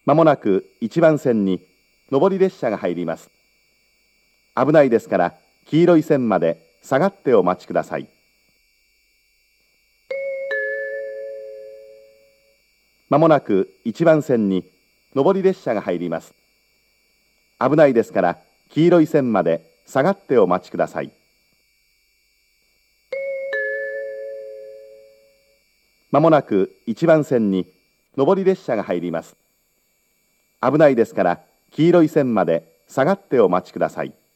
まもなく1番線に上り列車が入ります。危ないですから黄色い線まで下がってお待ちください。まもなく1番線に上り列車が入ります。危ないですから黄色い線まで下がってお待ちください。まもなく1番線に上り列車が入ります。危ないですから黄色い線まで下がってお待ちください。